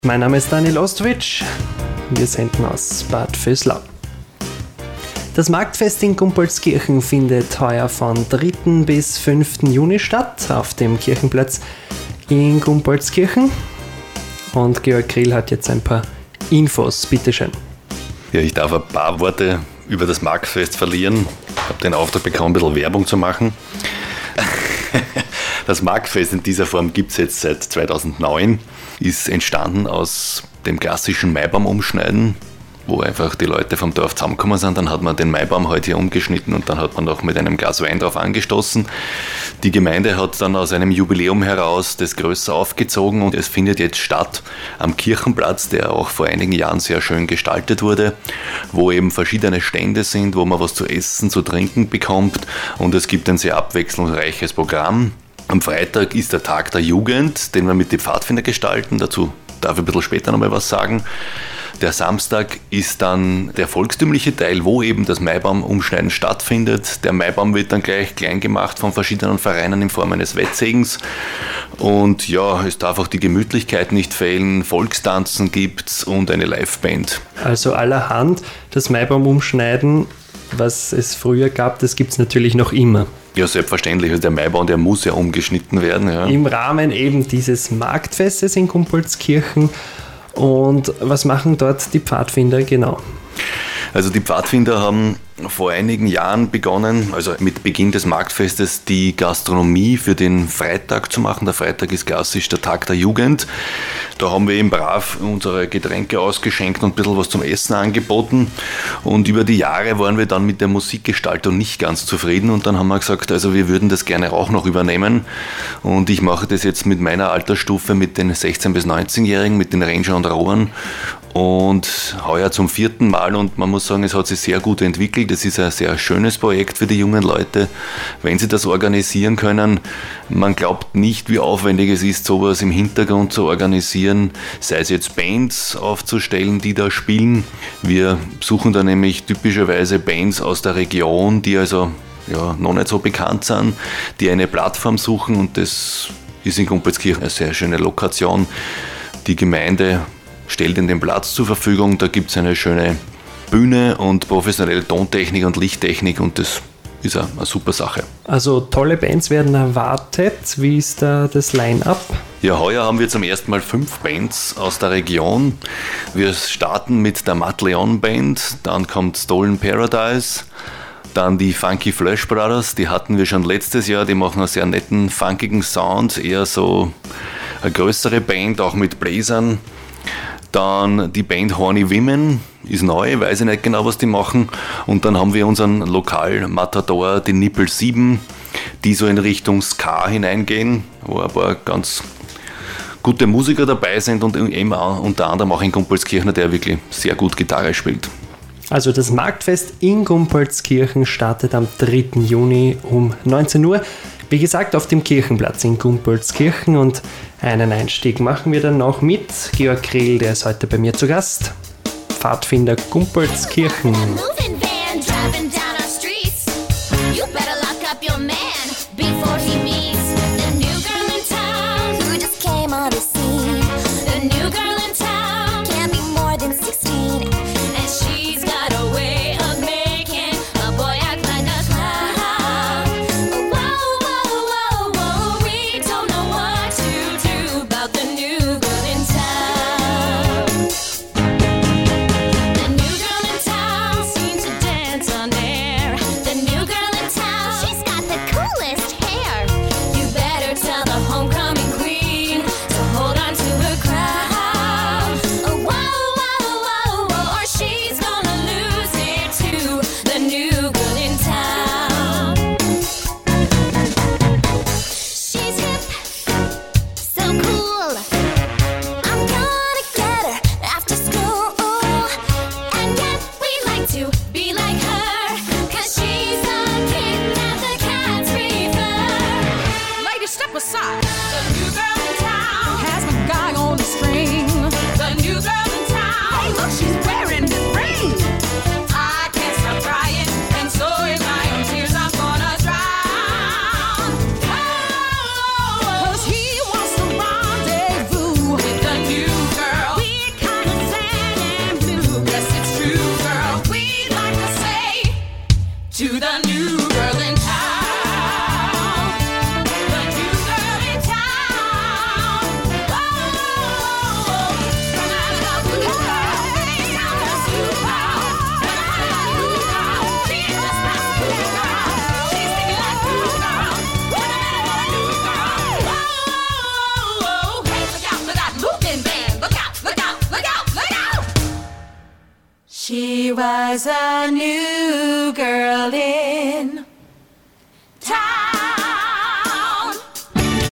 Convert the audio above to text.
Mein Name ist Daniel Ostwitsch. Wir senden aus Bad Vöslau. Das Marktfest in Gumpolskirchen findet heuer von 3. bis 5. Juni statt, auf dem Kirchenplatz in Gumpolskirchen. Und Georg Grill hat jetzt ein paar Infos. Bitteschön. Ja, ich darf ein paar Worte über das Marktfest verlieren. Ich habe den Auftrag bekommen, ein bisschen Werbung zu machen. Das Marktfest in dieser Form gibt es jetzt seit 2009. Ist entstanden aus dem klassischen Maibaum umschneiden, wo einfach die Leute vom Dorf zusammengekommen sind. Dann hat man den Maibaum heute hier umgeschnitten und dann hat man noch mit einem Glas Wein drauf angestoßen. Die Gemeinde hat dann aus einem Jubiläum heraus das größer aufgezogen und es findet jetzt statt am Kirchenplatz, der auch vor einigen Jahren sehr schön gestaltet wurde, wo eben verschiedene Stände sind, wo man was zu essen, zu trinken bekommt und es gibt ein sehr abwechslungsreiches Programm. Am Freitag ist der Tag der Jugend, den wir mit den Pfadfinder gestalten. Dazu darf ich ein bisschen später nochmal was sagen. Der Samstag ist dann der volkstümliche Teil, wo eben das Maibaum-Umschneiden stattfindet. Der Maibaum wird dann gleich klein gemacht von verschiedenen Vereinen in Form eines Wettsegens. Und ja, es darf auch die Gemütlichkeit nicht fehlen. Volkstanzen gibt's und eine Liveband. Also allerhand, das Maibaum-Umschneiden, was es früher gab, das gibt es natürlich noch immer. Ja, selbstverständlich. Also der Maibaum, der muss ja umgeschnitten werden. Ja. Im Rahmen eben dieses Marktfestes in Gumpolskirchen. Und was machen dort die Pfadfinder genau? Also die Pfadfinder haben vor einigen Jahren begonnen, also mit Beginn des Marktfestes, die Gastronomie für den Freitag zu machen. Der Freitag ist klassisch der Tag der Jugend. Da haben wir eben brav unsere Getränke ausgeschenkt und ein bisschen was zum Essen angeboten. Und über die Jahre waren wir dann mit der Musikgestaltung nicht ganz zufrieden. Und dann haben wir gesagt, also wir würden das gerne auch noch übernehmen. Und ich mache das jetzt mit meiner Altersstufe, mit den 16- bis 19-Jährigen, mit den Ranger und Rowern. Und heuer zum 4. Mal und man muss sagen, es hat sich sehr gut entwickelt. Es ist ein sehr schönes Projekt für die jungen Leute, wenn sie das organisieren können. Man glaubt nicht, wie aufwendig es ist, sowas im Hintergrund zu organisieren, sei es jetzt Bands aufzustellen, die da spielen. Wir suchen da nämlich typischerweise Bands aus der Region, die also ja, noch nicht so bekannt sind, die eine Plattform suchen und das ist in Gumpolskirchen eine sehr schöne Lokation. Die Gemeinde stellt ihnen den Platz zur Verfügung, da gibt es eine schöne Bühne und professionelle Tontechnik und Lichttechnik und das ist eine super Sache. Also tolle Bands werden erwartet. Wie ist da das Line-Up? Ja, heuer haben wir zum ersten Mal 5 Bands aus der Region. Wir starten mit der Matt Leon Band, dann kommt Stolen Paradise, dann die Funky Flash Brothers, die hatten wir schon letztes Jahr, die machen einen sehr netten, funkigen Sound, eher so eine größere Band, auch mit Bläsern. Dann die Band Horny Women, ist neu, weiß ich nicht genau, was die machen. Und dann haben wir unseren Lokal-Matador, die Nippel 7, die so in Richtung Ska hineingehen, wo ein paar ganz gute Musiker dabei sind und eben auch, unter anderem auch in Gumpolskirchen, der wirklich sehr gut Gitarre spielt. Also das Marktfest in Gumpolskirchen startet am 3. Juni um 19 Uhr. Wie gesagt, auf dem Kirchenplatz in Gumpolskirchen und einen Einstieg machen wir dann noch mit Georg Grill, der ist heute bei mir zu Gast. Pfadfinder Gumpolskirchen. She was a new girl in